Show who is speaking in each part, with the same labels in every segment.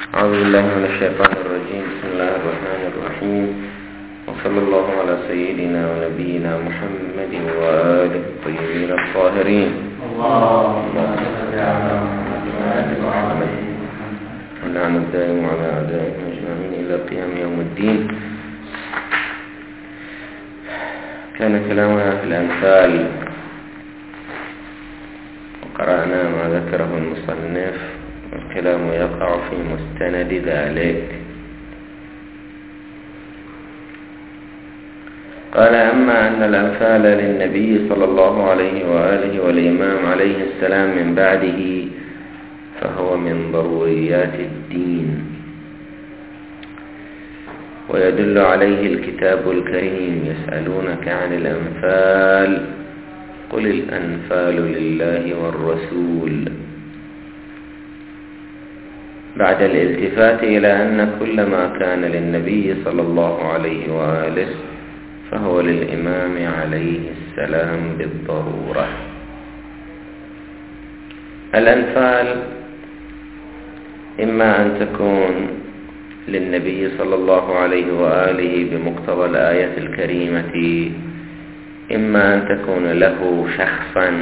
Speaker 1: أعوذ بالله من الشيطان الرجيم. بسم الله الرحمن الرحيم، وصلى الله على سيدنا ونبينا محمد وآله الطيبين الطاهرين. اللهم صل على محمد ونعم الدائم على أعدائهم أجمعين إلى قيام يوم الدين. كان كلامنا في الأمثال، وقرأنا ما ذكره المصنف، والكلام يقع في مستند ذلك. قال: أما أن الأمثال للنبي صلى الله عليه وآله والإمام عليه السلام من بعده فهو من ضروريات الدين، ويدل عليه الكتاب الكريم. يسألونك عن الأنفال، قل الأنفال لله والرسول، بعد الالتفات إلى أن كل ما كان للنبي صلى الله عليه وآله فهو للإمام عليه السلام بالضرورة. الأنفال إما أن تكون للنبي صلى الله عليه وآله بمقتضى الآية الكريمة، إما أن تكون له شخصا،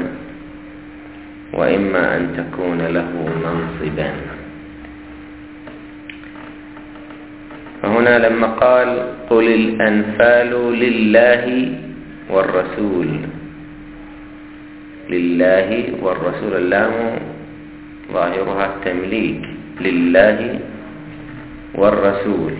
Speaker 1: وإما أن تكون له منصبا. فهنا لما قال قل الأنفال لله والرسول، لله والرسول، اللام ظاهرها التمليك، لله والرسول.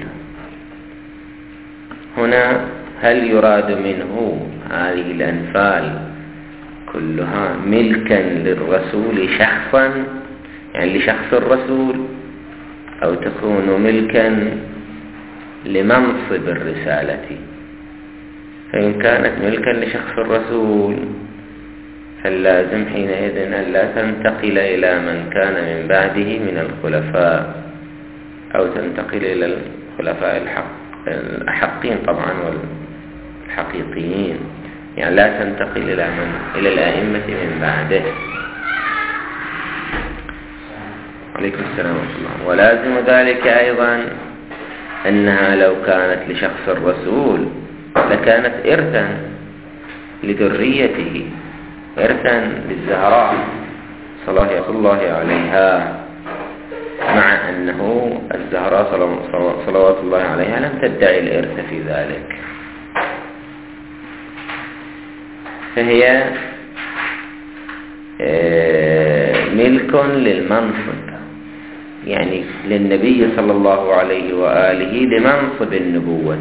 Speaker 1: هنا هل يراد منه هذه الأنفال كلها ملكا للرسول شخصا، يعني لشخص الرسول، أو تكون ملكا لمنصب الرسالة؟ فإن كانت ملكا لشخص الرسول فاللازم حينئذ أن لا تنتقل إلى من كان من بعده من الخلفاء، أو تنتقل إلى الخلفاء الأحقين طبعا والحقيقيين، يعني لا تنتقل إلى الأئمة من بعده. عليكم السلام ورحمة الله. ولازم ذلك أيضا أنها لو كانت لشخص الرسول لكانت إرثا لذريته، إرثا للزهراء صلوات الله عليها، مع أنه الزهراء صلوات الله عليها لم تدعي الإرث في ذلك، فهي ملك للمنصب، يعني للنبي صلى الله عليه وآله لمنصب النبوة.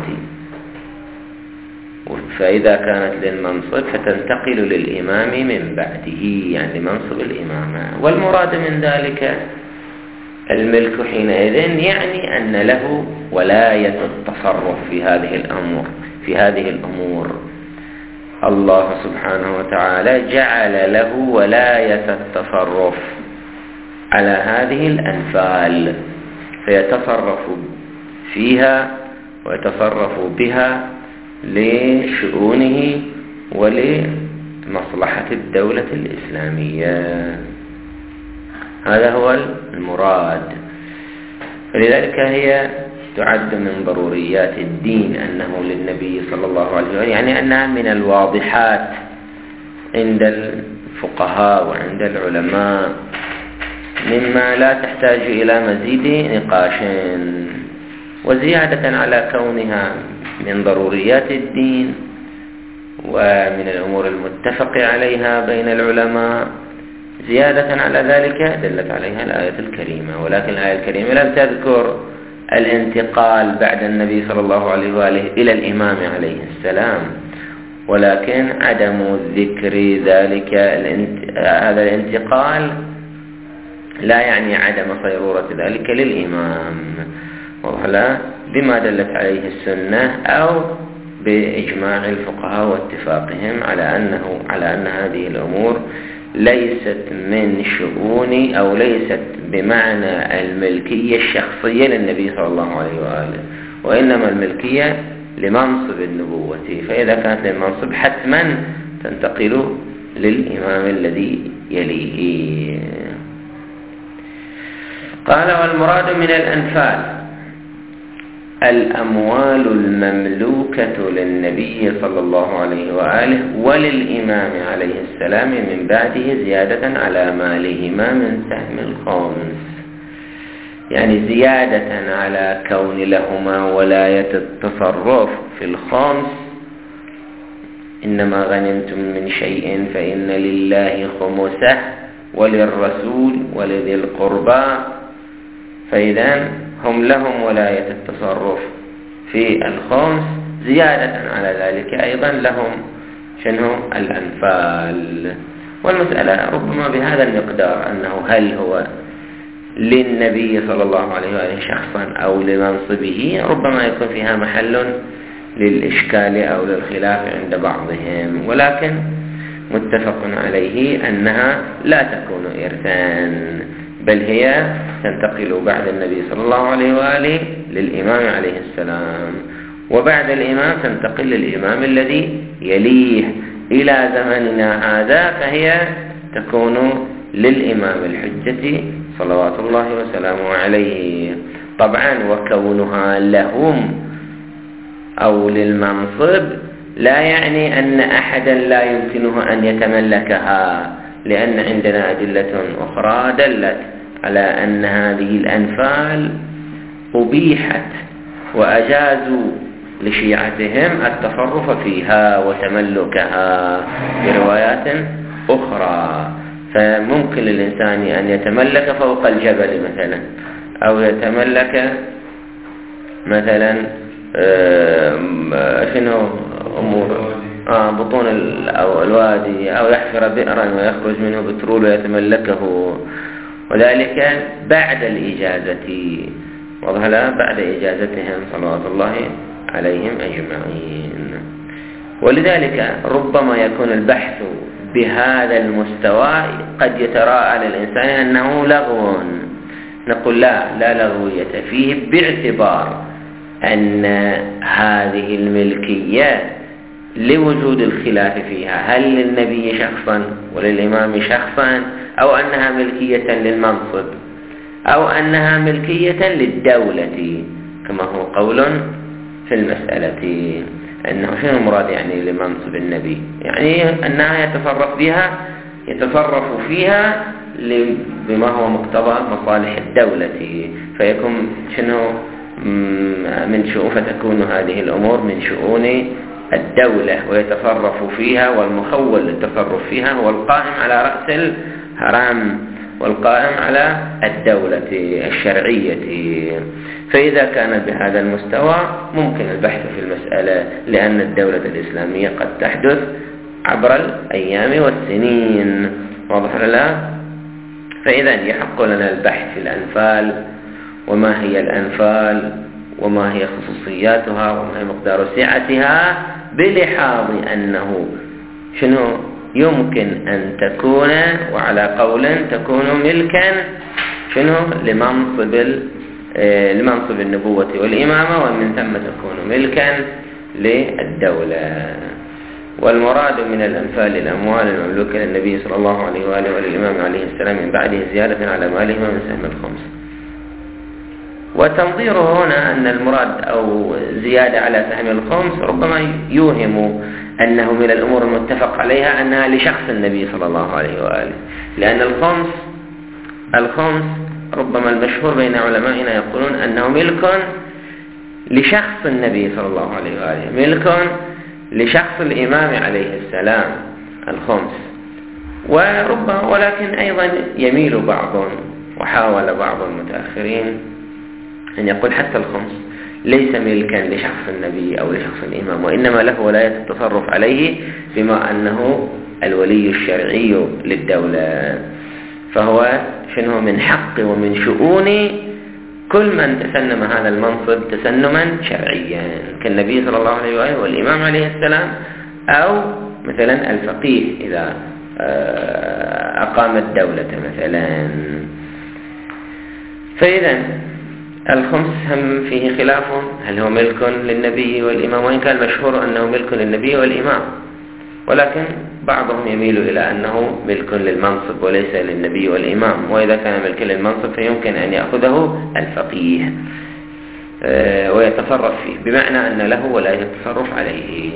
Speaker 1: فإذا كانت للمنصب فتنتقل للإمام من بعده، يعني منصب الإمامة. والمراد من ذلك الملك حينئذ يعني أن له ولاية التصرف في هذه الأمور. الله سبحانه وتعالى جعل له ولاية التصرف على هذه الأنفال، فيتصرف فيها ويتصرف بها لشؤونه ولمصلحة الدولة الإسلامية. هذا هو المراد. فلذلك هي تعد من ضروريات الدين أنه للنبي صلى الله عليه وسلم، يعني أنها من الواضحات عند الفقهاء وعند العلماء، مما لا تحتاج إلى مزيد نقاش. وزيادة على كونها من ضروريات الدين ومن الأمور المتفق عليها بين العلماء، زيادة على ذلك دلت عليها الآية الكريمة. ولكن الآية الكريمة لم تذكر الانتقال بعد النبي صلى الله عليه وآله إلى الإمام عليه السلام، ولكن عدم ذكر ذلك هذا الانتقال لا يعني عدم صيرورة ذلك للإمام، وهلا بما دلت عليه السنة أو بإجماع الفقهاء واتفاقهم على أن هذه الأمور ليست من شؤون أو ليست بمعنى الملكية الشخصية للنبي صلى الله عليه وآله، وإنما الملكية لمنصب النبوة. فإذا كانت للمنصب حتما تنتقل للإمام الذي يليه. قال: والمراد من الأنفال الأموال المملوكة للنبي صلى الله عليه وآله وللإمام عليه السلام من بعده زيادة على مالهما من سهم الخمس، يعني زيادة على كون لهما ولاية التصرف في الخمس. إنما غنمتم من شيء فإن لله خمسه وللرسول ولذي القربى، فإذا هم لهم ولاية التصرف في الخمس، زيادة على ذلك أيضا لهم شنو الأنفال. والمسألة ربما بهذا المقدار، أنه هل هو للنبي صلى الله عليه وآله شخصا أو لمنصبه، ربما يكون فيها محل للإشكال أو للخلاف عند بعضهم، ولكن متفق عليه أنها لا تكون إرثان، بل هي تنتقل بعد النبي صلى الله عليه وآله للإمام عليه السلام، وبعد الإمام تنتقل للإمام الذي يليه إلى زمننا هذا، فهي تكون للإمام الحجة صلوات الله وسلامه عليه. طبعا وكونها لهم أو للمنصب لا يعني أن أحدا لا يمكنه أن يتملكها، لأن عندنا أدلة أخرى دلت على أن هذه الأنفال أبيحت وأجازوا لشيعتهم التصرف فيها وتملكها بروايات أخرى. فممكن للإنسان أن يتملك فوق الجبل مثلا، أو يتملك مثلا شنو أمور بطون أو الوادي، أو يحفر بئرا ويخرج منه بترول ويتملكه، وذلك بعد الإجازة، وظهر بعد إجازتهم صلوات الله عليهم أجمعين. ولذلك ربما يكون البحث بهذا المستوى قد يتراءى للإنسان أنه لغو. نقول لا لغوية فيه، باعتبار أن هذه الملكية لوجود الخلاف فيها، هل للنبي شخصا وللإمام شخصا، أو أنها ملكية للمنصب، أو أنها ملكية للدولة، كما هو قول في المسألة. أنه شنو المراد يعني لمنصب النبي؟ يعني أنها يتصرف فيها بما هو مقتضى مصالح الدولة، فيكون شنو من شؤون، فتكون هذه الأمور من شؤون الدولة ويتصرف فيها، والمخول للتصرف فيها هو القائم على رأس الهرم والقائم على الدولة الشرعية. فإذا كان بهذا المستوى ممكن البحث في المسألة، لأن الدولة الإسلامية قد تحدث عبر الأيام والسنين، واضح لا؟ فإذا يحق لنا البحث في الأنفال، وما هي الأنفال، وما هي خصوصياتها، وما هي مقدار سعتها، بلحاظ أنه شنو يمكن أن تكون، وعلى قول تكون ملكا شنو لمنصب النبوة والإمامة، ومن ثم تكون ملكا للدولة. والمراد من الأنفال الأموال المملوكة للنبي صلى الله عليه وآله وللإمام عليه السلام من بعده زيادة على مالهما من سهم الخمس. وتنظيره هنا أن المراد أو زيادة على سهم الخمس ربما يوهم أنه من الأمور المتفق عليها أنها لشخص النبي صلى الله عليه وآله، لأن الخمس ربما المشهور بين علمائنا يقولون أنه ملك لشخص النبي صلى الله عليه وآله، ملك لشخص الإمام عليه السلام الخمس. ولكن أيضا يميل بعضهم، وحاول بعض المتأخرين أن يقول حتى الخمس ليس ملكا لشخص النبي أو لشخص الإمام، وإنما له ولاية التصرف عليه، بما أنه الولي الشرعي للدولة، فهو شنو من حق ومن شؤون كل من تسنم هذا المنصب تسنما شرعيا، كالنبي صلى الله عليه وآله والإمام عليه السلام، أو مثلا الفقيه إذا أقام الدولة مثلا. فإذا الخمس هم فيه خلاف، هل هو ملك للنبي والإمام، وإن كان مشهور أنه ملك للنبي والإمام، ولكن بعضهم يميل إلى أنه ملك للمنصب وليس للنبي والإمام، وإذا كان ملك للمنصب فيمكن أن يأخذه الفقيه ويتصرف فيه، بمعنى أن له ولاية التصرف عليه.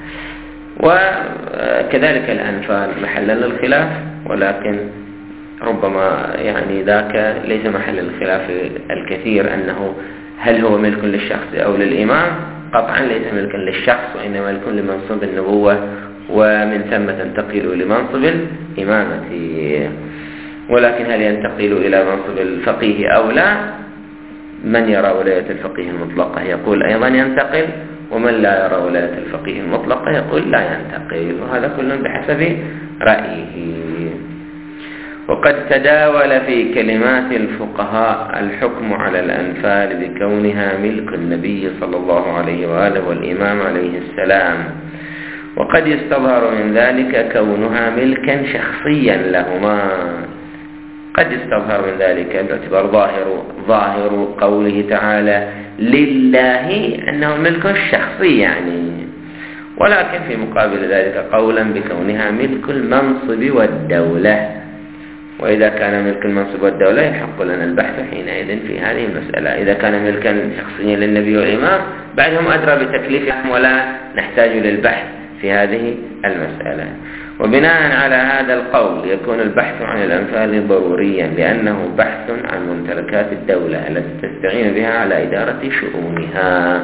Speaker 1: وكذلك الأنفال محلا للخلاف، ولكن ربما يعني ذاك ليس محل الخلاف الكثير، أنه هل هو ملك للشخص أو للإمام؟ قطعا ليس ملكا للشخص، وإنما ملك لمنصب النبوة، ومن ثم تنتقل لمنصب الإمامة. ولكن هل ينتقل إلى منصب الفقيه أو لا؟ من يرى ولاية الفقيه المطلقة يقول أيضا ينتقل، ومن لا يرى ولاية الفقيه المطلقة يقول لا ينتقل، وهذا كل بحسب رأيه. وقد تداول في كلمات الفقهاء الحكم على الأنفال بكونها ملك النبي صلى الله عليه وآله والإمام عليه السلام، وقد يستظهر من ذلك كونها ملكا شخصيا لهما. قد يستظهر من ذلك باعتبار ظاهر قوله تعالى لله أنه ملك شخصي يعني، ولكن في مقابل ذلك قولا بكونها ملك المنصب والدولة. وإذا كان ملك المنصب والدولة يحق لنا البحث حينئذ في هذه المسألة. إذا كان ملكا شخصيا للنبي والإمام بعدهم أدرى بتكليفهم، ولا نحتاج للبحث في هذه المسألة. وبناء على هذا القول يكون البحث عن الأنفال ضروريا، لأنه بحث عن ممتلكات الدولة التي تستعين بها على إدارة شؤونها.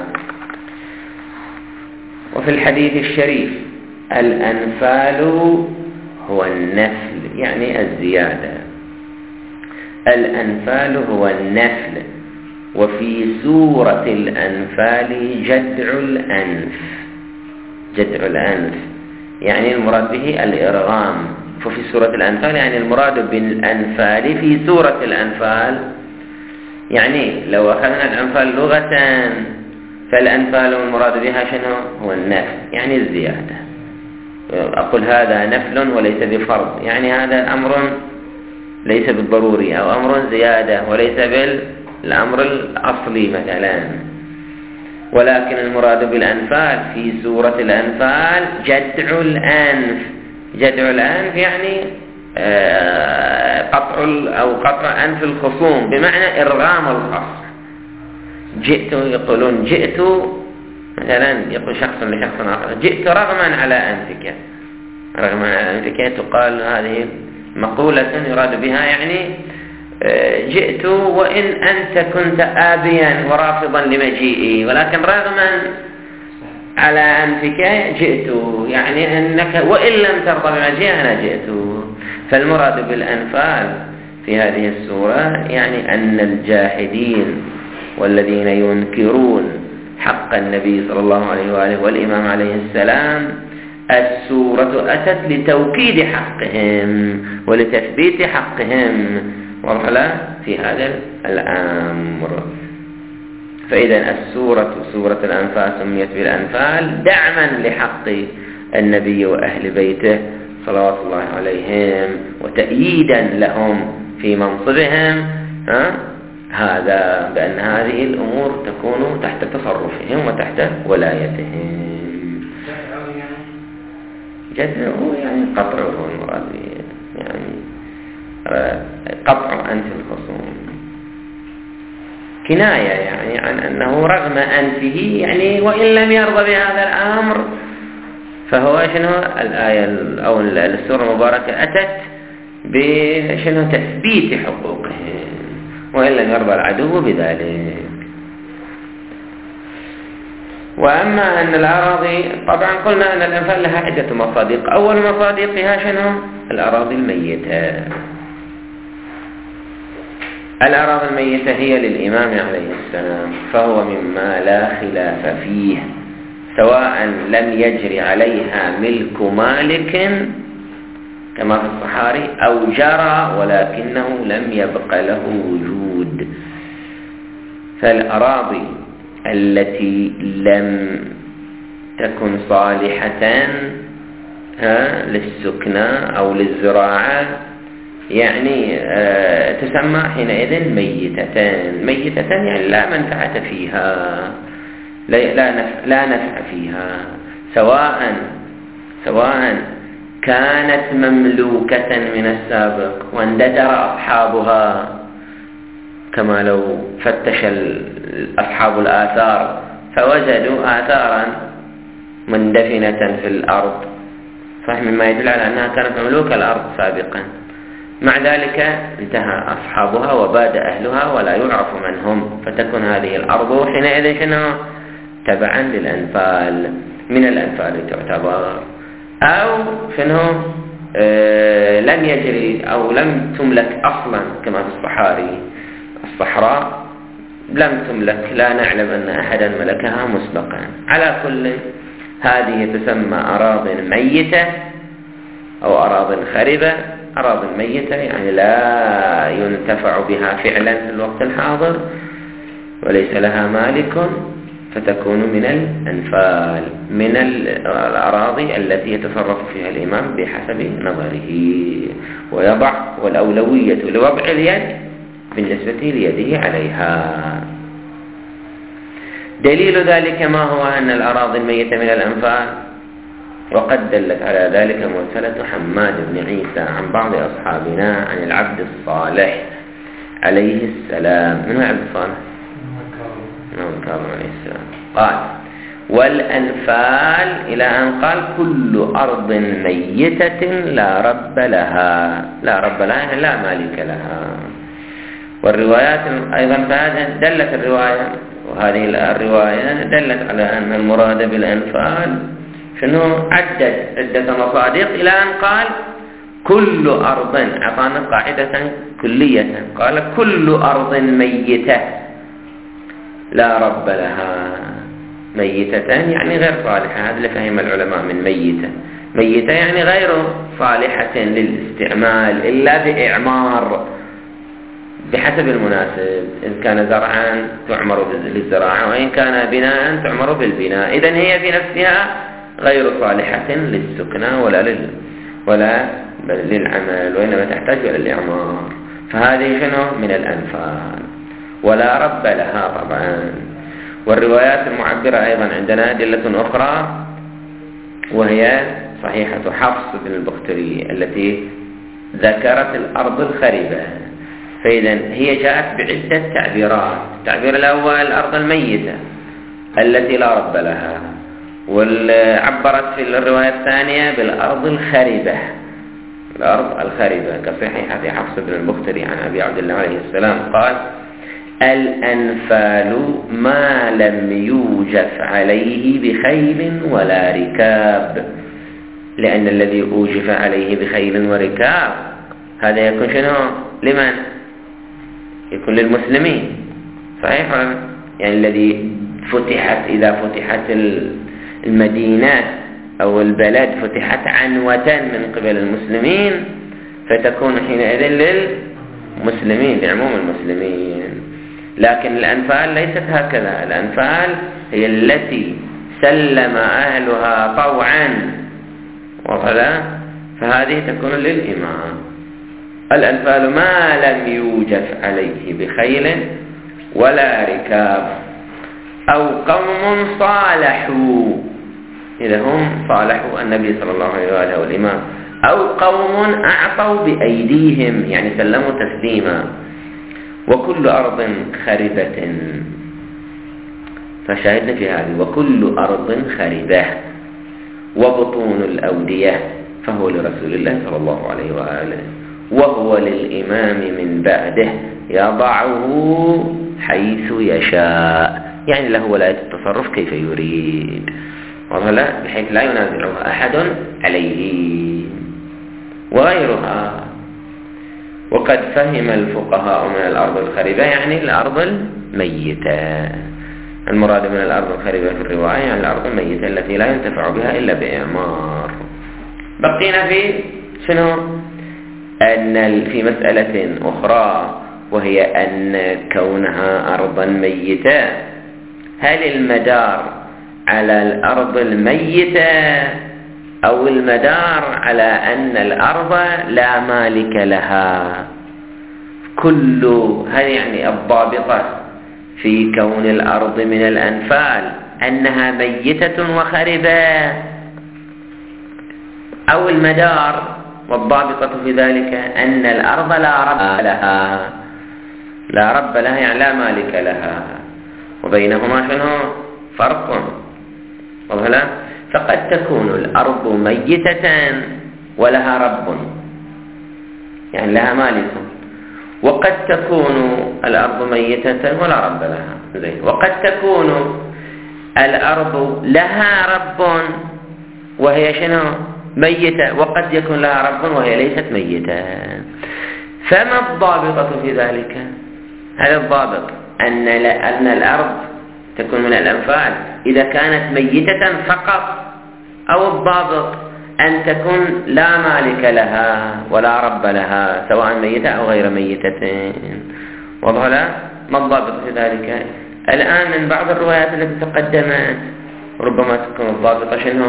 Speaker 1: وفي الحديث الشريف الأنفال هو النفل، يعني الزيادة. الأنفال هو النفل. وفي سورة الأنفال جدع الأنف. جدع الأنف يعني المراد به الإرغام. ففي سورة الأنفال يعني المراد بالأنفال في سورة الأنفال، يعني لو أخذنا الأنفال لغة فالأنفال المراد بها شنو؟ هو النفل، يعني الزيادة. أقول هذا نفل وليس بفرض، يعني هذا أمر ليس بالضروري، أو أمر زيادة وليس بالأمر الأصلي مثلا. ولكن المراد بالأنفال في سورة الأنفال جدع الأنف. جدع الأنف يعني قطع أنف الخصوم، بمعنى إرغام الخصم. يقولون جئت مثلا، يقول شخص لشخص آخر جئت رغما على أنفك. رغما على أنفك تقال هذه مقولة يراد بها يعني جئت وإن أنت كنت آبيا ورافضا لمجيئي، ولكن رغما على أنفك جئت، يعني أنك وإن لم ترضى بمجيئي أنا جئت. فالمراد بالأنفال في هذه السورة يعني أن الجاحدين والذين ينكرون حق النبي صلى الله عليه وآله والإمام عليه السلام السورة أتت لتوكيد حقهم ولتثبيت حقهم في هذا الأمر. فإذا سورة الأنفال سميت بالأنفال دعما لحق النبي وأهل بيته صلوات الله عليهم، وتأييدا لهم في منصبهم، هذا بأن هذه الأمور تكون تحت تصرفهم وتحت ولايتهم. جدعه يعني قطعه المراد، يعني قطع أنف الخصوم، كناية يعني عن أنه رغم أنفه، يعني وإن لم يرضى بهذا الأمر فهو شنو الآية أو السورة المباركة أتت بشنو تثبيت حقوقهم، وإن لم يرضى العدو بذلك. وأما أن الأراضي، طبعا قلنا أن الأنفال لها عدة مصادق. أول مصادقها شنو؟ الأراضي الميتة. الأراضي الميتة هي للإمام عليه السلام، فهو مما لا خلاف فيه، سواء لم يجري عليها ملك مالك كما في الصحاري أو جرى ولكنه لم يبق له وجود. فالأراضي التي لم تكن صالحة للسكنى أو للزراعة يعني تسمى حينئذ ميتة يعني لا منفعة فيها، لا نفع فيها، سواء كانت مملوكة من السابق واندثر أصحابها، كما لو فتش أصحاب الآثار فوجدوا آثارا مندفنة في الأرض، صحيح مما يدل على أنها كانت مملوكة الأرض سابقا، مع ذلك انتهى أصحابها وباد أهلها ولا يعرف من هم، فتكون هذه الأرض حينئذ شنو؟ تبعا للأنفال، من الأنفال تعتبر، أو شنو لم يجري أو لم تملك أصلا، كما في الصحراء لم تملك، لا نعلم أن أحدا ملكها مسبقا. على كل هذه تسمى أراضٍ ميتة أو أراضٍ خربة. أراضٍ ميتة يعني لا ينتفع بها فعلا في الوقت الحاضر وليس لها مالك، فتكون من الأنفال، من الأراضي التي يتصرف فيها الإمام بحسب نظره ويضع، والأولوية لوضع اليد بالنسبة ليده عليها. دليل ذلك ما هو؟ أن الأراضي الميتة من الأنفال، وقد دلت على ذلك مرسلة حماد بن عيسى عن بعض أصحابنا عن العبد الصالح عليه السلام. من هو العبد الصالح؟ كاظم عليه السلام. قال: والأنفال، إلى أن قال: كل أرض ميتة لا رب لها. لا رب لها يعني لا مالك لها. والروايات أيضا دلت الرواية، وهذه الرواية دلت على أن المراد بالأنفال شنو؟ عدة مصادق إلى أن قال: كل أرض، أعطانا قاعدة كلية، قال: كل أرض ميتة لا رب لها. ميتة يعني غير صالحة، هذا اللي فهم العلماء من ميتة. ميتة يعني غير صالحة للاستعمال إلا بإعمار بحسب المناسب، إن كان زرعا تعمر للزراعة، وإن كان بناء تعمر بالبناء. إذن هي في نفسها غير صالحة للسكنة ولا للعمل، وإنما تحتاج إلى الإعمار. فهذه شنو؟ من الأنفال، ولا رب لها طبعا. والروايات المعبرة أيضا عندنا أدلة أخرى، وهي صحيحة حفص بن البختري التي ذكرت الأرض الخربة. فإذا هي جاءت بعدة تعبيرات. التعبير الأول الأرض الميتة التي لا رب لها، وعبرت في الرواية الثانية بالأرض الخربة، الأرض الخربة، كصحيحة حفص بن البختري عن أبي عبد الله عليه السلام قال: الأنفال ما لم يوجف عليه بخيل ولا ركاب. لأن الذي أوجف عليه بخيل وركاب هذا يكون شنو؟ لمن؟ يكون للمسلمين، صحيح؟ يعني الذي إذا فتحت المدينة أو البلد فتحت عنوة من قبل المسلمين، فتكون حينئذ للمسلمين، لعموم المسلمين. لكن الأنفال ليست هكذا. الأنفال هي التي سلم أهلها طوعا، فهذه تكون للإمام. الأنفال ما لم يوجف عليه بخيل ولا ركاب، أو قوم صالحوا، إذا هم صالحوا النبي صلى الله عليه وآله والإمام، أو قوم أعطوا بأيديهم يعني سلموا تسليما. وكل أرض خربة، فشاهدنا في هذه: وكل أرض خربة وبطون الأودية، فهو لرسول الله صلى الله عليه وآله، وهو للإمام من بعده يضعه حيث يشاء، يعني له ولاية التصرف كيف يريد، بحيث لا ينازعه أحد عليه وغيرها. وقد فهم الفقهاء من الأرض الخربة يعني الأرض الميتة. المراد من الأرض الخربة في الرواية يعني الأرض الميتة التي لا ينتفع بها إلا بإعمار. بقينا في شنو؟ أن في مسألة أخرى، وهي أن كونها أرضا ميتة، هل المدار على الأرض الميتة أو المدار على أن الأرض لا مالك لها؟ كل هذه يعني الضابطة في كون الأرض من الأنفال أنها ميتة وخربة، أو المدار، والضابطة في ذلك أن الأرض لا رب لها، لا رب لها يعني لا مالك لها، وبينهما شنو فرق. وهلا فقد تكون الأرض ميتة ولها رب، يعني لها مالك، وقد تكون الأرض ميتة ولا رب لها، وقد تكون الأرض لها رب وهي شنو ميتة، وقد يكون لها رب وهي ليست ميتة. فما الضابطة في ذلك؟ هذا الضابط أن الأرض تكون من الأنفال إذا كانت ميتة فقط، أو الضابط أن تكون لا مالك لها ولا رب لها سواء ميتة أو غير ميتة. واضح لا؟ ما الضابط في ذلك؟ الآن من بعض الروايات التي تقدمت ربما تكون الضابطة شنو؟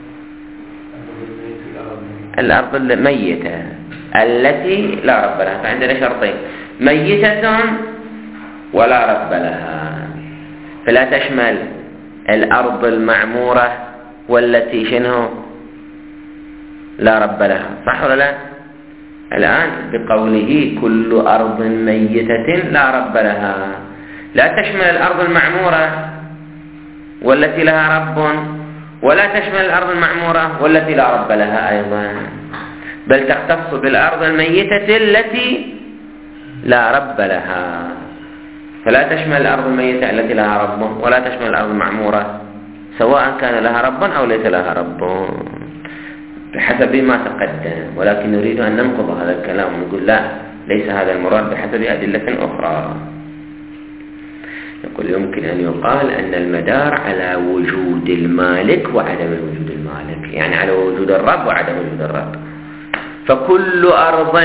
Speaker 1: الأرض الميتة التي لا رب لها، فعندنا شرطين: ميتة ولا رب لها، فلا تشمل الأرض المعمورة والتي شنو لا رب لها، صح ولا لا؟ الآن بقوله كل أرض ميتة لا رب لها، لا تشمل الأرض المعمورة والتي لها رب، ولا تشمل الأرض المعمورة والتي لا رب لها أيضا، بل تختص بالأرض الميتة التي لا رب لها، فلا تشمل الأرض الميتة التي لها رب ولا تشمل الأرض المعمورة سواء كان لها رب أو ليس لها رب بحسب ما تقدم. ولكن نريد أن ننقض هذا الكلام ونقول لا، ليس هذا المراد بحسب أدلة أخرى. نقول يمكن أن يقال أن المدار على وجود المالك وعدم وجود المالك، يعني على وجود الرب وعدم وجود الرب. فكل أرض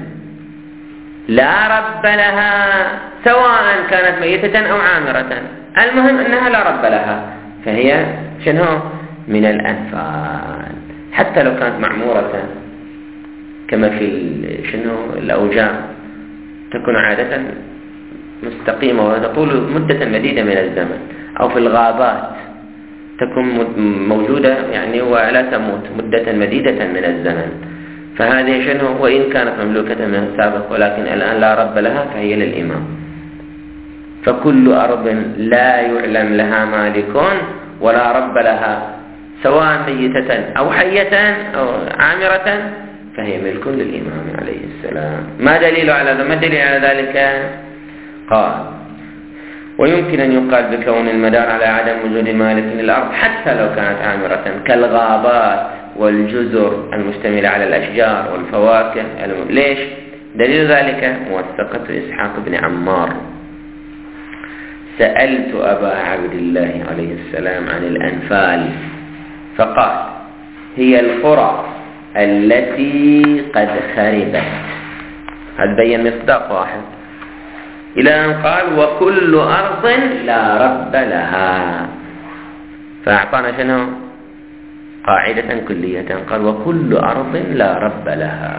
Speaker 1: لا رب لها سواء كانت ميتة أو عامرة، المهم أنها لا رب لها، فهي شنو من الأنفال، حتى لو كانت معمورة كما في شنو الأوجام تكون عادة مستقيمة وتطول مدة مديدة من الزمن، أو في الغابات تكون موجودة يعني ولا تموت مدة مديدة من الزمن، فهذه شنو وإن كانت مملوكة من السابق ولكن الآن لا رب لها فهي للإمام. فكل أرض لا يعلم لها مالك ولا رب لها سواء ميتة أو حية أو عامرة فهي ملك للإمام عليه السلام. ما دليل على ذلك؟ قال: ويمكن أن يقال بكون المدار على عدم وجود مالك للأرض حتى لو كانت عامرة كالغابات والجزر المشتملة على الأشجار والفواكه. ليش؟ دليل ذلك موثقة إسحاق بن عمار: سألت أبا عبد الله عليه السلام عن الأنفال فقال: هي القرى التي قد خربت. هذا بين مصداق واحد، إلى أن قال: وكل أرض لا رب لها، فأعطانا شنو قاعدة كلية، قال: وكل أرض لا رب لها،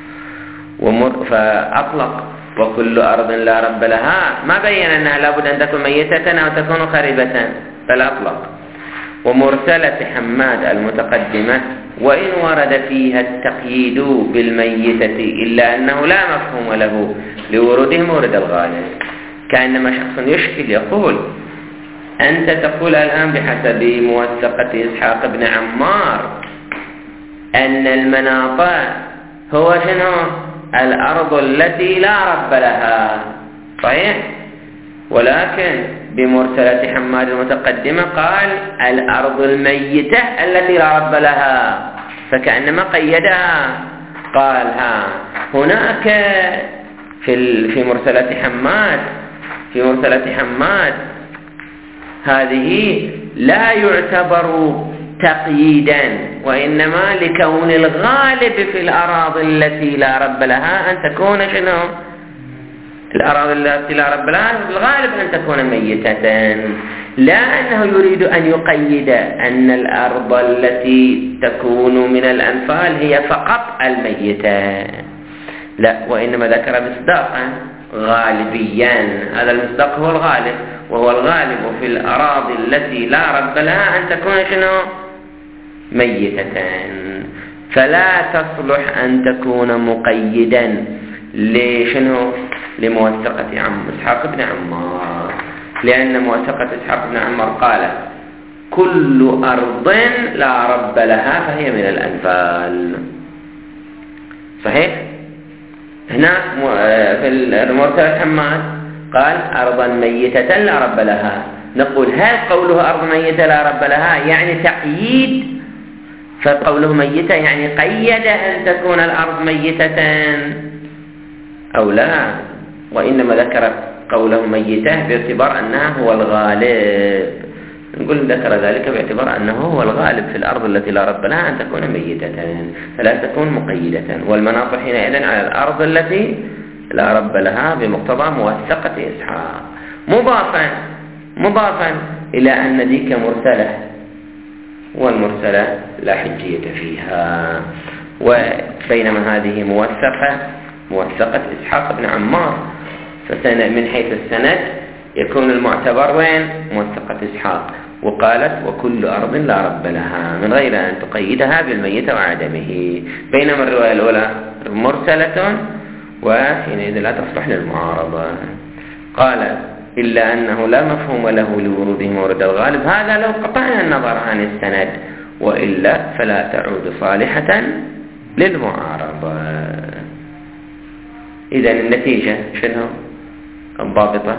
Speaker 1: فأطلق وكل أرض لا رب لها، ما بين أنها لابد أن تكون ميتة أو تكون خربة، بل أطلق. ومرسلة حماد المتقدمة وإن ورد فيها التقييد بالميتة إلا أنه لا مفهوم له لوروده مورد الغالب، كأنما شخص يشكل يقول: أنت تقول الآن بحسب موثقة إسحاق بن عمار أن المناط هو شنو الأرض التي لا رب لها، صحيح؟ ولكن بمرسلة حماد المتقدمة قال الأرض الميتة التي لا رب لها، فكأنما قيدها، قال هناك في مرسلة حماد هذه لا يعتبر تقييدا، وإنما لكون الغالب في الأراضي التي لا رب لها أن تكون شنو الأراضي التي لا رب لها الغالب أن تكون ميتة، لا أنه يريد أن يقيد أن الأرض التي تكون من الأنفال هي فقط الميتة، لا، وإنما ذكر مصداقا غالبيا، هذا المصداق هو الغالب، وهو الغالب في الأراضي التي لا رب لها أن تكون شنو ميتة. فلا تصلح أن تكون مقيدا لشنو؟ لموثقة إسحاق بن عمار، لأن موثقة إسحاق بن عمار قال كل أرض لا رب لها فهي من الأنفال. صحيح؟ هنا في المرسل حماد قال أرضا ميتة لا رب لها. نقول هل قوله أرض ميتة لا رب لها يعني تقييد؟ فقوله ميتة يعني قيد أن تكون الأرض ميتة أو لا؟ وإنما ذكر قوله ميتة باعتبار أنها هو الغالب. نقول ذكر ذلك باعتبار أنه هو الغالب في الأرض التي لا رب لها أن تكون ميتة، فلا تكون مقيدة. والمناط حينئذ على الأرض التي لا رب لها بمقتضى موثقة إسحاق، مضافا إلى أن ذيك مرسلة، والمرسلة لا حجية فيها. وبينما هذه موثقة إسحاق بن عمار، من حيث السند يكون المعتبر وين؟ موثقة إسحاق. وقالت وكل أرض لا رب لها من غير أن تقيدها بالميت وعدمه، بينما الرواية الأولى مرسلة وحينئذ لا تصلح للمعارضة. قال إلا أنه لا مفهوم له لوروده مورد الغالب، هذا لو قطعنا النظر عن السند، وإلا فلا تعود صالحة للمعارضة. إذن النتيجة شنو؟ الضابطة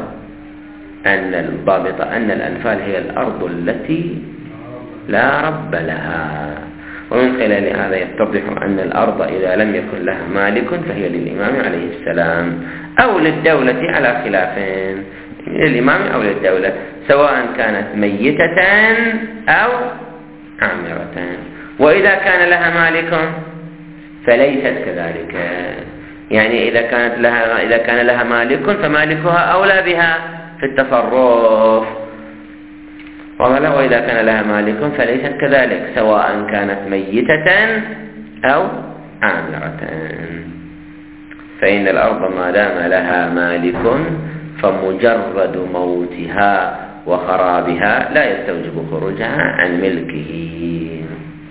Speaker 1: أن الأنفال هي الأرض التي لا رب لها. ومن خلال هذا يتضح أن الأرض إذا لم يكن لها مالك فهي للإمام عليه السلام أو للدولة على خلافين، للإمام أو للدولة، سواء كانت ميتة أو عامرة. وإذا كان لها مالك فليست كذلك، يعني إذا كان لها مالك فمالكها أولى بها في التصرف، وإذا كان لها مالك فليست كذلك سواء كانت ميتة أو عامرة. فإن الأرض ما دام لها مالك فمجرد موتها وخرابها لا يستوجب خروجها عن ملكه.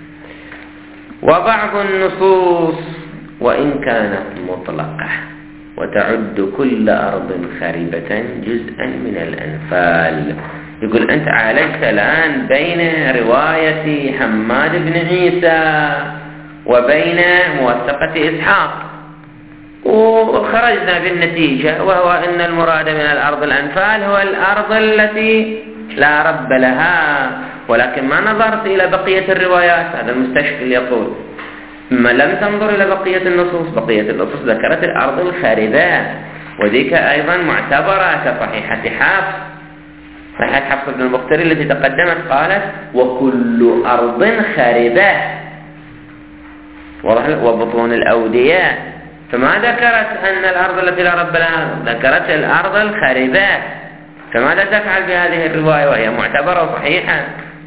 Speaker 1: وبعض النصوص وإن كانت مطلقة وتعد كل أرض خربة جزءا من الأنفال. يقول أنت عالجت الآن بين رواية حماد بن عيسى وبين موثقة إسحاق، وخرجنا بالنتيجة، وهو أن المراد من الأرض الأنفال هو الأرض التي لا رب لها. ولكن ما نظرت إلى بقية الروايات، هذا المستشكل يقول ما لم تنظر إلى بقية النصوص. بقية النصوص ذكرت الأرض الخاربة، وذيك أيضا معتبرة كصحيحة حفص. صحيحة حفص بن المختري التي تقدمت قالت وكل أرض خاربة وبطون الأودية، فما ذكرت أن الأرض التي لا رب لها، ذكرت الأرض الخاربة. فماذا تفعل بهذه الرواية وهي معتبرة وصحيحة؟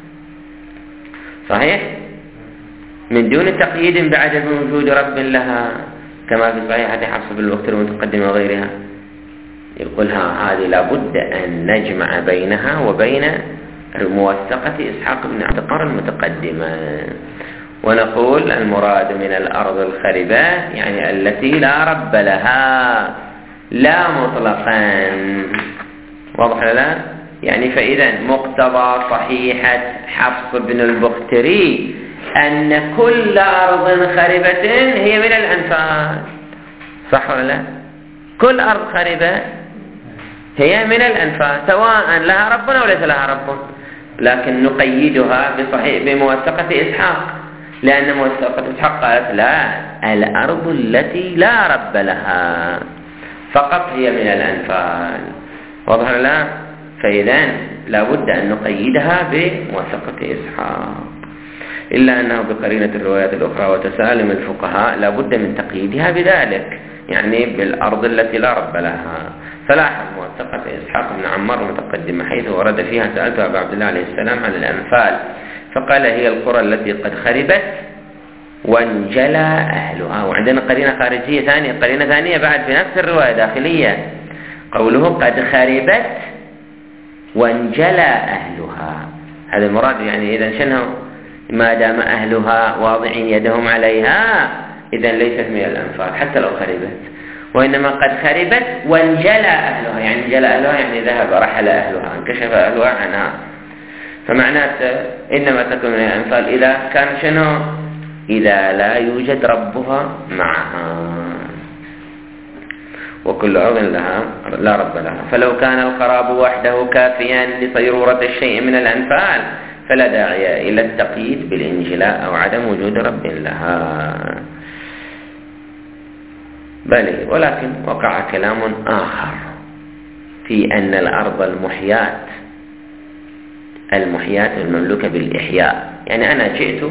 Speaker 1: صحيح؟ من دون تقييد بعدم وجود رب لها، كما في صحيحة حفص بن المختري المتقدمة وغيرها. يقول هذه لابد أن نجمع بينها وبين موثقة إسحاق بن عبد القر المتقدمة، ونقول المراد من الأرض الخربة يعني التي لا رب لها لا مطلقا. واضح لا؟ يعني فإذا مقتضى صحيحة حفص بن المختري أن كل أرض خربة هي من الأنفال. صح ولا لا؟ كل أرض خربة هي من الأنفال سواء لها رب أو ليس لها رب، لكن نقيدها بموثقة إسحاق، لأن موثقة إسحاق قالت لا، الأرض التي لا رب لها فقط هي من الأنفال. واضح لا؟ فإذا لابد أن نقيدها بموثقة إسحاق، إلا أنه بقرينة الروايات الأخرى وتسالم الفقهاء لابد من تقييدها بذلك، يعني بالأرض التي لا رب لها. فلاحظ موثقة إسحاق بن عمار المتقدمة حيث ورد فيها سألت أبا عبد الله عليه السلام عن الأنفال فقال هي القرى التي قد خربت وانجلى أهلها. وعندنا قرينة خارجية ثانية، قرينة ثانية بعد في نفس الرواية داخلية، قوله قد خربت وانجلى أهلها، هذا المراد. يعني إذا شنو ما دام أهلها واضعين يدهم عليها إذن ليست من الأنفال حتى لو خربت، وإنما قد خربت وانجلى أهلها، يعني انجلى أهلها يعني ذهب رحل أهلها انكشف أهلها عنها، فمعناته إنما تكون من الأنفال إذا كان شنو؟ إذا لا يوجد ربها معها، وكل أرض لها لا رب لها. فلو كان الخراب وحده كافيا لصيرورة الشيء من الأنفال فلا داعي إلى التقييد بالانجلاء أو عدم وجود رب لها. بل ولكن وقع كلام آخر في أن الأرض المحيات المملوكة بالإحياء، يعني أنا جئت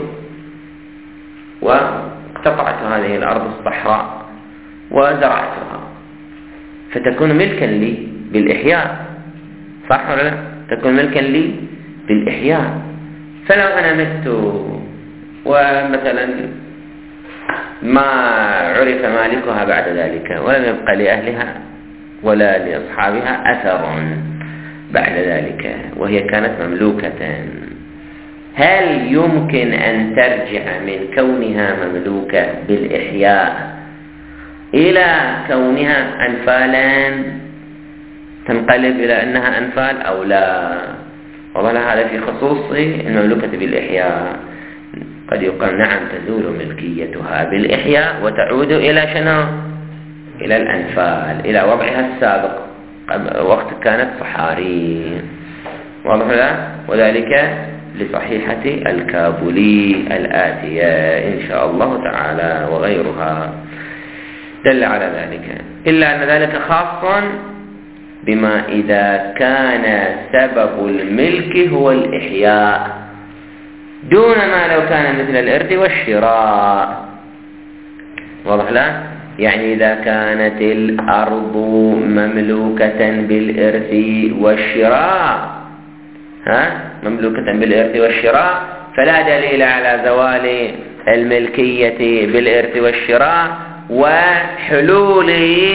Speaker 1: واقتطعت هذه الأرض الصحراء وزرعتها فتكون ملكا لي بالإحياء، صح ولا لا؟ تكون ملكا لي بالإحياء. فلو أنا مت ومثلا ما عرف مالكها بعد ذلك ولم يبقى لأهلها ولا لأصحابها أثر بعد ذلك وهي كانت مملوكة، هل يمكن أن ترجع من كونها مملوكة بالإحياء إلى كونها أنفالا، تنقلب إلى أنها أنفال أو لا؟ والله هذا في خصوص المملوكة بالإحياء. قد يقال نعم تزول ملكيتها بالإحياء وتعود إلى شنو؟ إلى الأنفال، إلى وضعها السابق وقت كانت صحاري، واضح لا؟ وذلك لصحيحة الكابولي الآتية إن شاء الله تعالى وغيرها دل على ذلك، إلا أن ذلك خاص بما إذا كان سبب الملك هو الإحياء دون ما لو كان مثل الإرث والشراء، واضح لا؟ يعني إذا كانت الأرض مملوكة بالإرث والشراء، مملوكة بالإرث والشراء، فلا دليل على زوال الملكية بالإرث والشراء وحلول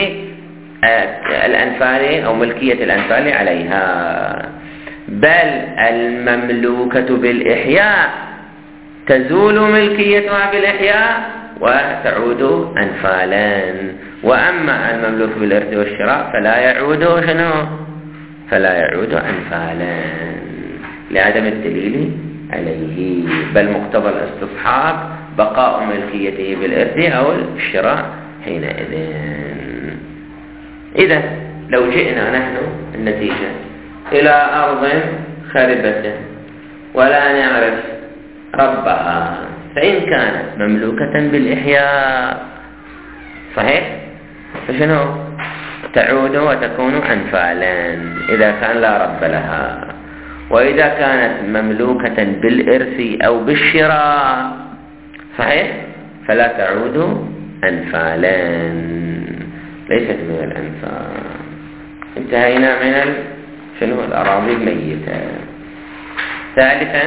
Speaker 1: الأنفال أو ملكية الأنفال عليها، بل المملوكة بالإحياء تزول ملكيتها بالإحياء وتعود أنفالا، وأما المملوك بالإرث والشراء فلا يعود شنو؟ فلا يعود أنفالا لعدم الدليل عليه، بل مقتضى الاستصحاب بقاء ملكيته بالإرث أو الشراء حينئذ. إذا لو جئنا نحن النتيجة إلى أرض خربة ولا نعرف ربها، فإن كانت مملوكة بالإحياء صحيح فشنو؟ تعود وتكون أنفالا إذا كان لا رب لها، وإذا كانت مملوكة بالإرث أو بالشراء صحيح فلا تعود أنفالا، ليست من الأنفال. انتهينا من شنو؟ الأراضي الميتة. ثالثا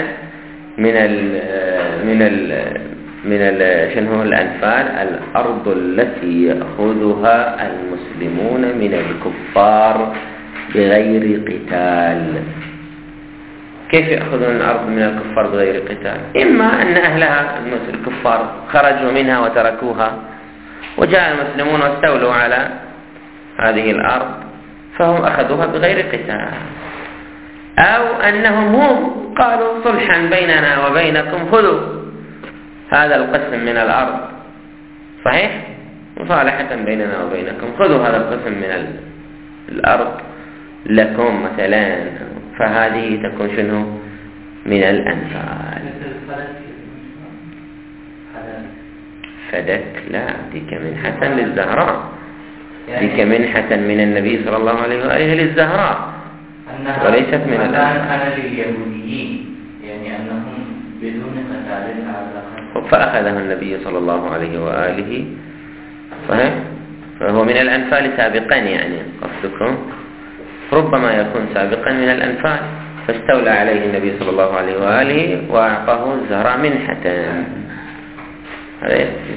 Speaker 1: من شنو الأنفال؟ الأرض التي يأخذها المسلمون من الكفار بغير قتال. كيف يأخذون الأرض من الكفار بغير قتال؟ إما أن أهلها الكفار خرجوا منها وتركوها وجاء المسلمون واستولوا على هذه الأرض فهم أخذوها بغير قتال، أو أنهم هم قالوا صلحا بيننا وبينكم خذوا هذا القسم من الأرض، صحيح؟ مصالحة بيننا وبينكم خذوا هذا القسم من الأرض لكم مثلا، فهذه تكون شنو؟ من الأنفال. فدك لا، ديك منحة للزهراء، ديك منحة من النبي صلى الله عليه وآله للزهراء وليست من الأنفال.
Speaker 2: كان لليهوديين يعني أنهم بدون قتال
Speaker 1: فأخذه النبي صلى الله عليه وآله صحيح، فهو من الأنفال سابقا، يعني قصدكم ربما يكون سابقا من الأنفال، فاستولى عليه النبي صلى الله عليه وآله وأعطاه الزهراء منحة. هذا يكفي.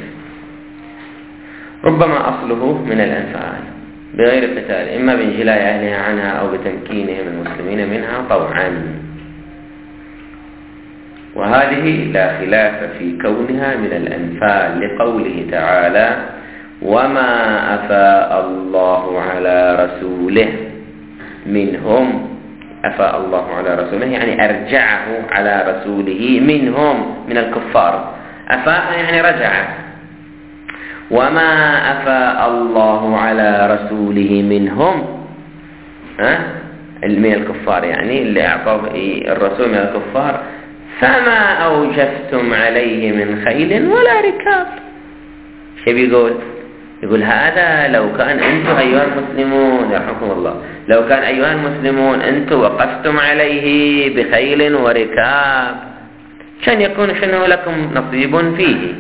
Speaker 1: ربما أصله من الأنفال بغير قتال، إما بانجلاء أهلها عنها أو بتمكينهم المسلمين منها طوعا. وهذه لا خلاف في كونها من الأنفال لقوله تعالى: وما أفاء الله على رسوله منهم. أفاء الله على رسوله يعني أرجعه على رسوله منهم من الكفار. أفاء يعني رجع. وما أفاء الله على رسوله منهم من الكفار، يعني اللي أعطاه الرسول من الكفار، فما أوجفتم عليه من خيل ولا ركاب. شو بيقول؟ يقول هذا لو كان أنتم أيها المسلمون يرحمكم الله، لو كان أيها المسلمون أنتم وقفتم عليه بخيل وركاب كان يكون شنو لكم نصيب فيه،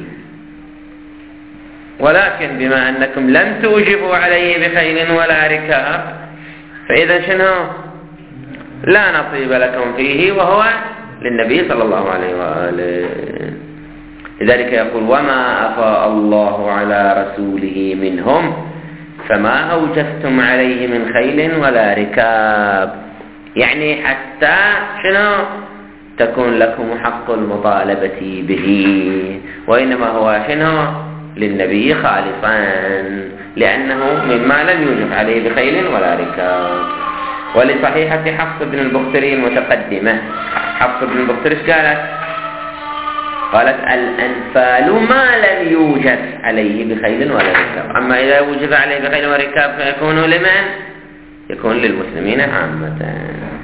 Speaker 1: ولكن بما أنكم لم توجبوا عليه بخيل ولا ركاب فإذا شنو لا نصيب لكم فيه، وهو للنبي صلى الله عليه وآله. لذلك يقول: وما أفاء الله على رسوله منهم فما أوجفتم عليه من خيل ولا ركاب، يعني حتى شنو تكون لكم حق المطالبة به، وإنما هو شنو للنبي خالصا، لأنه مما لم يوجب عليه بخيل ولا ركاب. ولصحيحة حفص بن البختري المتقدمة، حفص بن البختري قالت: الأنفال ما لم يوجد عليه بخيل ولا ركاب، أما إذا وجد عليه بخيل وركاب فيكون لمن؟ يكون للمسلمين عامة.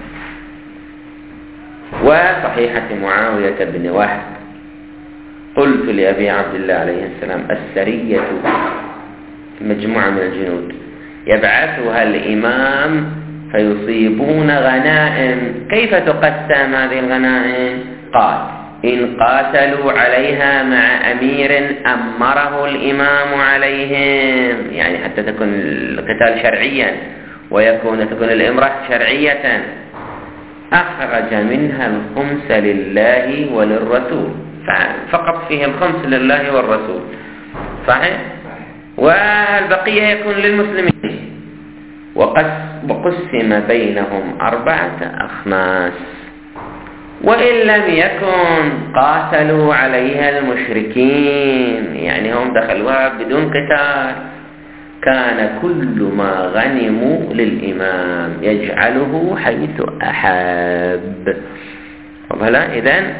Speaker 1: وصحيحة معاوية بن وهب: قلت لأبي عبد الله عليه السلام: السرية مجموعة من الجنود يبعثها الإمام فيصيبون غنائم، كيف تقسم هذه الغنائم؟ قال: إن قاتلوا عليها مع أمير أمره الإمام عليهم، يعني حتى تكون القتال شرعيا تكون الإمرة شرعية، أخرج منها الخمس لله وللرسول، فقط فيه الخمس لله والرسول، صحيح؟ والبقية يكون للمسلمين. وقسم بينهم 4 أخماس، وإن لم يكن قاتلوا عليها المشركين، يعني هم دخلوها بدون قتال، كان كل ما غنموا للإمام يجعله حيث أحب. وهلا إذن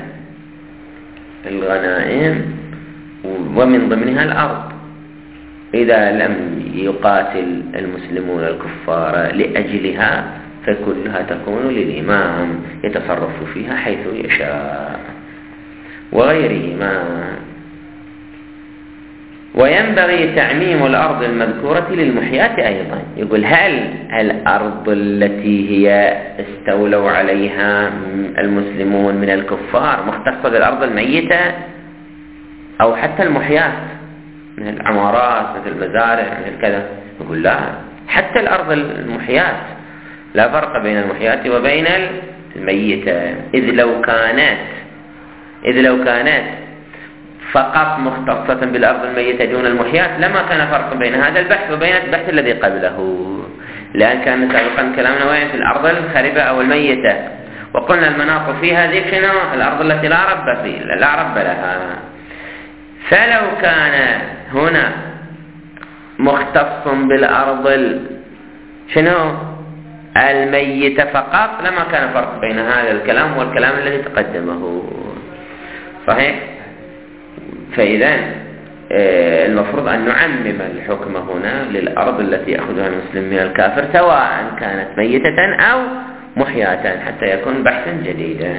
Speaker 1: الغنائم ومن ضمنها الأرض، إذا لم يقاتل المسلمون الكفار لأجلها فكلها تكون للإمام يتصرف فيها حيث يشاء وغيرهما. وينبغي تعميم الأرض المذكورة للمحيات أيضا. يقول: هل الأرض التي هي استولوا عليها المسلمون من الكفار مختصة بالأرض الميتة أو حتى المحيات من العمارات مثل المزارع مثل كذا؟ يقول: لا، حتى الأرض المحيات، لا فرق بين المحيات وبين الميتة، إذ لو كانت فقط مختصة بالأرض الميتة دون المحيات لما كان فرق بين هذا البحث وبين البحث الذي قبله، لأن كان سابقا كلامنا وين في الأرض الخربة أو الميتة، وقلنا المناط فيها ذيك شنو؟ الأرض التي لا رب لها. فلو كان هنا مختص بالأرض شنو؟ الميتة فقط لما كان فرق بين هذا الكلام والكلام الذي تقدمه، صحيح؟ فإذا المفروض أن نعمم الحكم هنا للأرض التي يأخذها المسلم من الكافر سواء كانت ميتة أو محياة حتى يكون بحثا جديدا.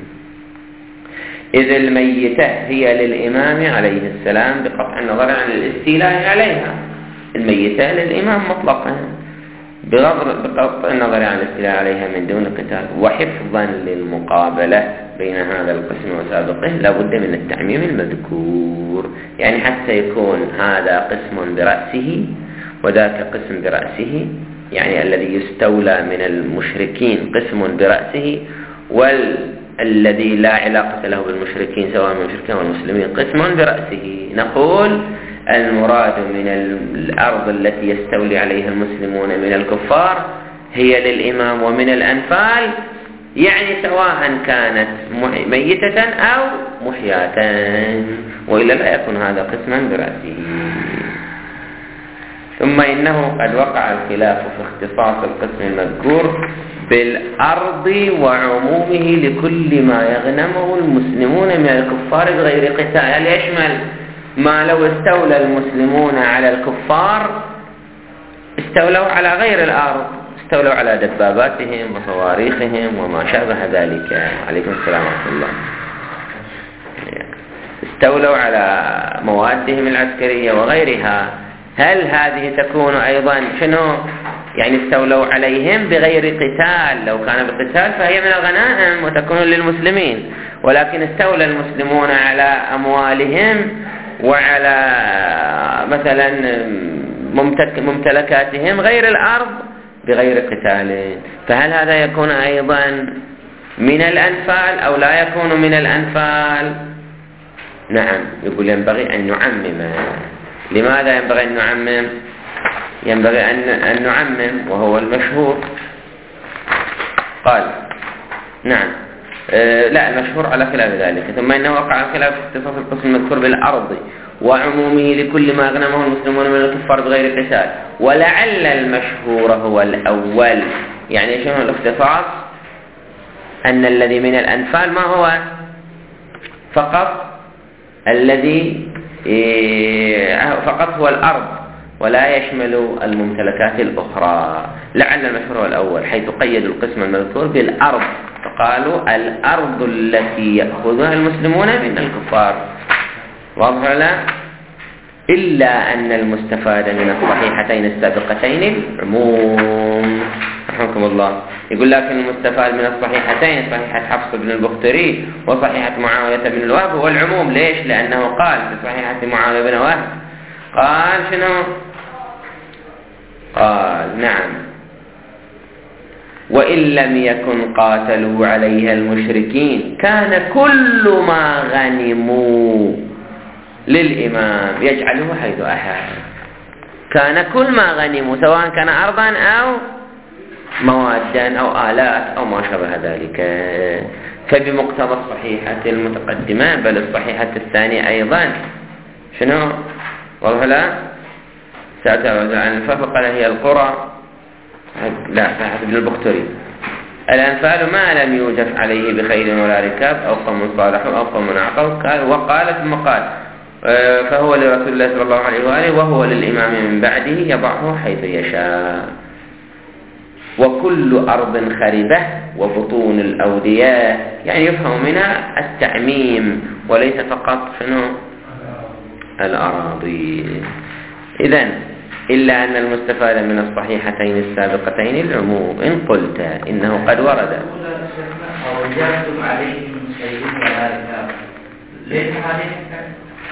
Speaker 1: إذ الميتة هي للإمام عليه السلام بقطع النظر عن الاستيلاء عليها، الميتة للإمام مطلقا بقطع النظر عن الاستيلاء عليها من دون قتال. وحفظا للمقابلة بين هذا القسم وسابقه لابد من التعميم المذكور، يعني حتى يكون هذا قسم برأسه وذاك قسم برأسه، يعني الذي يستولى من المشركين قسم برأسه، والذي لا علاقة له بالمشركين سواء من المشركين والمسلمين قسم برأسه. نقول المراد من الأرض التي يستولي عليها المسلمون من الكفار هي للإمام، ومن الأنفال يعني سواء كانت ميتة أو محياة، وإلا لا يكون هذا قسما برأسه. ثم إنه قد وقع الخلاف في اختصاص القسم المذكور بالأرض وعمومه لكل ما يغنمه المسلمون من الكفار بغير قتال. هل يشمل ما لو استولى المسلمون على الكفار استولوا على غير الأرض، استولوا على دباباتهم وصواريخهم وما شابه ذلك، عليكم السلام ورحمة الله، استولوا على موادهم العسكرية وغيرها، هل هذه تكون أيضا شنو؟ يعني استولوا عليهم بغير قتال، لو كان بقتال فهي من الغنائم وتكون للمسلمين، ولكن استولى المسلمون على أموالهم وعلى مثلا ممتلكاتهم غير الأرض بغير قتال، فهل هذا يكون أيضا من الأنفال أو لا يكون من الأنفال؟ نعم، يقول ينبغي أن نعمم. لماذا ينبغي أن نعمم؟ ينبغي أن نعمم وهو المشهور. قال نعم، لا، المشهور على خلاف ذلك. ثم إنه وقع خلاف اختصاص القسم المذكور بالأرض وعمومه لكل ما أغنمه المسلمون من الكفار بغير قتال، ولعل المشهور هو الأول. يعني شنو الاختصاص؟ أن الذي من الأنفال ما هو فقط الذي فقط هو الأرض ولا يشمل الممتلكات الأخرى. لعل المشهور هو الأول، حيث قيدوا القسم المذكور بالأرض، فقالوا الأرض التي يأخذها المسلمون من الكفار. واضح لا؟ إلا أن المستفاد من الصحيحتين السابقتين العموم. رحمكم الله. يقول لكن المستفاد من الصحيحتين، صحيحة حفص بن البختري وصحيحة معاوية بن الوهب، هو العموم. ليش؟ لأنه قال في صحيحة معاوية بن الوهب، قال شنو؟ قال نعم، وإن لم يكن قاتلوا عليها المشركين كان كل ما غنموا للإمام يجعله حيث أحد. كان كل ما غنموا سواء كان أرضا أو موادا أو آلات أو ما شابه ذلك. فبمقتضى الصحيحة المتقدمة، بل الصحيحة الثانية أيضا شنو؟ والله لا سأتعرض عن فقال هي القرى، لا، صحيحة ابن البختري، الأنفال ما لم يوجف عليه بخيل ولا ركاب أو قوم صالحوا أو قوم عقلوا. وقال ثم قال فهو لرسول الله صلى الله عليه وآله وهو للإمام من بعده يضعه حيث يشاء. وكل أرض خربة وبطون الأودية، يعني يفهم منها التعميم وليس فقط شنو الأراضي. إذن إلا أن المستفاد من الصحيحتين السابقتين العموم. إن قلت إنه قد ورد
Speaker 2: وجدتم عليهم شيء ولا ركاب، ليس هذين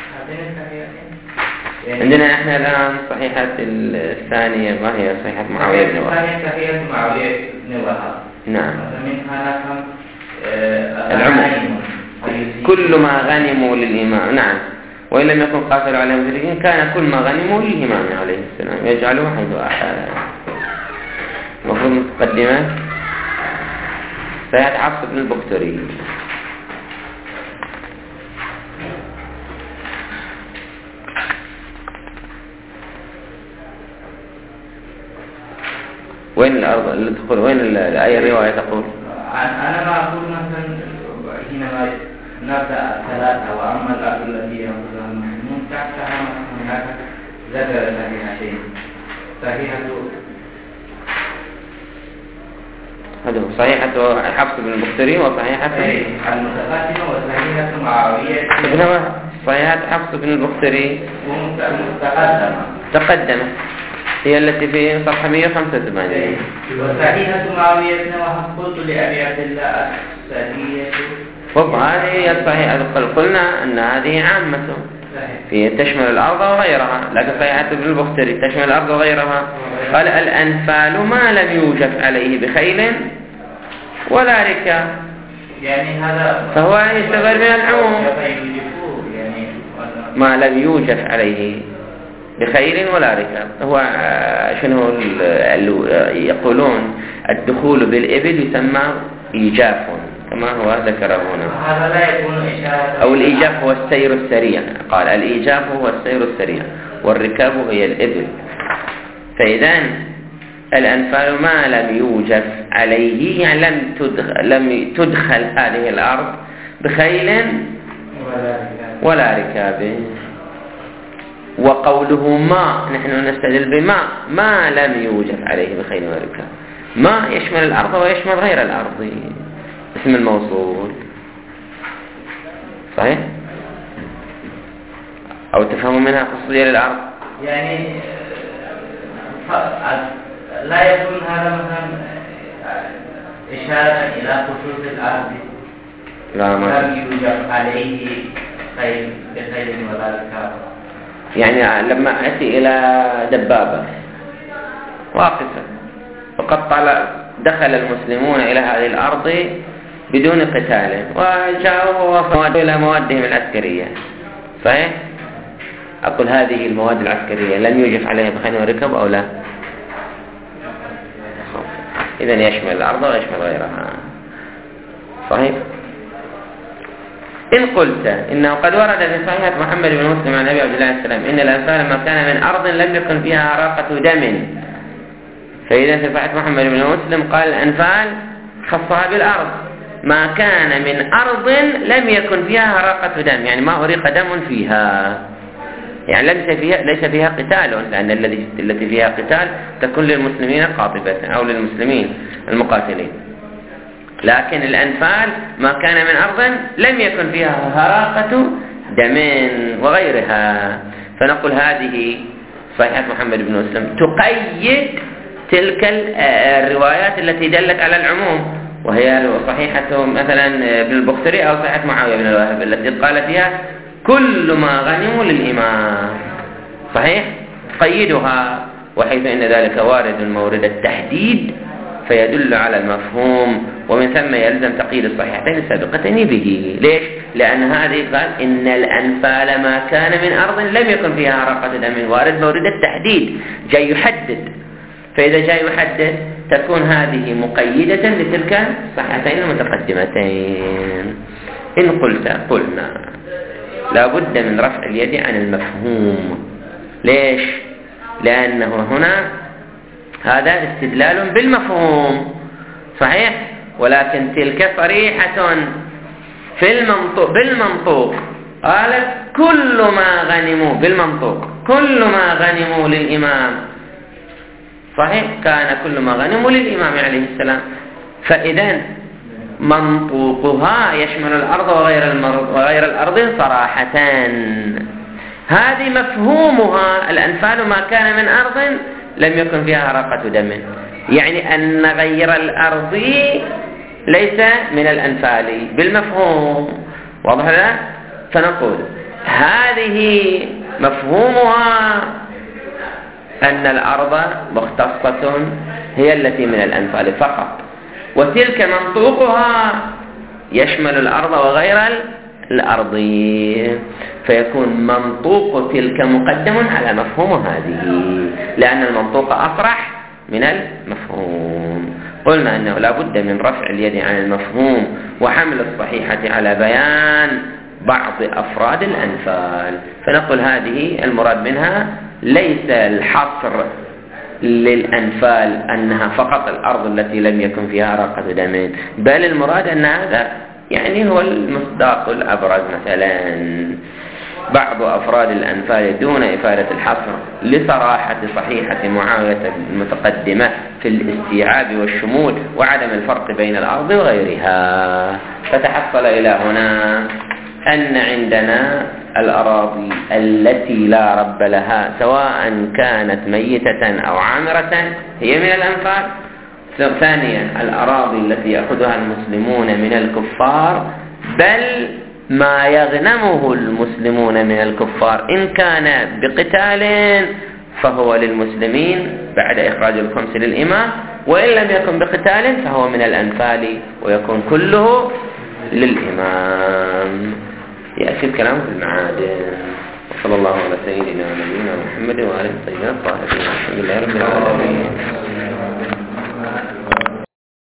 Speaker 1: عندنا احنا الآن صحيحة الثانية ما هي صحيحة معاوية بن وهب؟
Speaker 2: صحيحة معاوية بن وهب.
Speaker 1: نعم.
Speaker 2: منها
Speaker 1: العموم، كل ما غنموا للإمام. نعم. وإن لم يكن قاتل على المشركين كان كل ما غنموا للإمام عليه السلام يجعله حيث أحد. المفروض مقدمة صحيحة حفص بن البختري. وين الأرض اللي تقول؟ وين أي رواية تقول؟
Speaker 2: أنا ما أقول مثلا حينما نبدأ الثلاثة وأما الأرض التي يأخذها المسلمون تحتها هناك ذكر صحيحتين، صحيحة
Speaker 1: هذا صحيحة حفص بن البختري وصحيحة
Speaker 2: المتقدمة وصحيحة معاوية
Speaker 1: ابن وهب. صحيحة حفص بن البختري تقدمت، هي التي في صفحة 185.
Speaker 2: وصحيحة معاوية بن وهب قلت لأبي عبد الله الصحيحة.
Speaker 1: هذه هي الصحيحة. قلنا أن هذه عامة في تشمل الأرض وغيرها، لكن صحيحة ابن البختري تشمل الأرض وغيرها. قال الأنفال ما لم يوجف عليه بخيل ولا ركاب،
Speaker 2: يعني هذا
Speaker 1: فهو يعتبر من العموم. ما لم يوجف عليه بخيل ولا ركاب هو شنو يقولون الدخول بالإبل يسمى إيجاف كما هو ذكره هنا.
Speaker 2: هذا لا يكون إشارة.
Speaker 1: أو الإيجاف هو السير السريع، قال الإيجاف هو السير السريع والركاب هي الإبل. فإذا الأنفال ما لم يوجف عليه، يعني لم تدخل هذه الأرض بخيل ولا ركاب. وقوله ما، نحن نستدل ما لم يوجف عليه بخيل ولا ركاب. ما يشمل الأرض ويشمل غير الأرض، اسم الموصول. صحيح؟ أو تفهم منها خصوصية للأرض؟
Speaker 2: يعني لا يكون هذا مثلا إشارة إلى خصوص الأرض.
Speaker 1: لا، ما
Speaker 2: لم يوجد عليه بخيل ولا ركاب.
Speaker 1: يعني لما أتي إلى دبابة واقفة وقد دخل المسلمون إلى هذه الأرض بدون قتال وجاءوا إلى موادهم العسكرية، صحيح؟ أقول هذه المواد العسكرية لم يوجف عليها بخيل وركب أو لا؟ إذن يشمل الأرض ويشمل غيرها، صحيح؟ إن قلت إنه قد ورد في صحيحة محمد بن مسلم عن أبي عبد الله السلام إن الأنفال ما كان من أرض لم يكن فيها عراقة دم، فإذا في صحيحة محمد بن مسلم قال الأنفال خصها بالأرض، ما كان من أرض لم يكن فيها عراقة دم، يعني ما أريق دم فيها، يعني ليس فيها قتال، لأن التي فيها قتال تكون للمسلمين قاطبة أو للمسلمين المقاتلين. لكن الأنفال ما كان من أرض لم يكن فيها هراقة دم وغيرها. فنقول هذه صحيحة محمد بن مسلم تقيد تلك الروايات التي دلت على العموم، وهي صحيحة مثلا ابن البختري أو صحيحة معاوية بن الواهب التي قال فيها كل ما غنموا للإمام، صحيح؟ قيدها، وحيث إن ذلك وارد مورد التحديد فيدل على المفهوم، ومن ثم يلزم تقييد الصحيحتين السابقتين به. ليش؟ لأن هذه قال إن الأنفال ما كان من أرض لم يكن فيها عراقة دم، وارد مورد التحديد، جاي يحدد. فإذا جاي يحدد تكون هذه مقيدة لتلك الصحيحتين المتقدمتين. إن قلنا لا بد من رفع اليد عن المفهوم. ليش؟ لأنه هنا هذا استدلال بالمفهوم، صحيح؟ ولكن تلك صريحة في بالمنطوق، قالت كل ما غنموا بالمنطوق، كل ما غنموا للإمام، صحيح؟ كان كل ما غنموا للإمام عليه السلام. فإذا منطوقها يشمل الأرض وغير الأرض صراحة. هذه مفهومها الأنفال ما كان من أرض لم يكن فيها عراقة دم، يعني أن غير الأرض ليس من الأنفال بالمفهوم، واضح لا؟ فنقول هذه مفهومها أن الأرض مختصة هي التي من الأنفال فقط، وتلك منطوقها يشمل الأرض وغير الأرض، فيكون منطوق تلك مقدم على مفهوم هذه، لأن المنطوق أصرح من المفهوم. قلنا أنه لا بد من رفع اليد عن المفهوم وحمل الصحيحة على بيان بعض أفراد الأنفال. فنقول هذه المراد منها ليس الحصر للأنفال أنها فقط الأرض التي لم يكن فيها عراقة دم، بل المراد أن هذا يعني هو المصداق الأبرز، مثلا بعض أفراد الأنفال دون إفادة الحصر لصراحة صحيحة معاوية المتقدمة في الاستيعاب والشمول وعدم الفرق بين الأرض وغيرها. فتحصل إلى هنا أن عندنا الأراضي التي لا رب لها سواء كانت ميتة أو عامرة هي من الأنفال. ثانيا الأراضي التي يأخذها المسلمون من الكفار، بل ما يغنمه المسلمون من الكفار إن كان بقتال فهو للمسلمين بعد إخراج الخمس للإمام، وإن لم يكن بقتال فهو من الأنفال ويكون كله للإمام. يأتي الكلام في المعادن. وصلى الله على سيدنا ونبينا محمد وآله الطيبين الطاهرين. الحمد لله رب العالمين.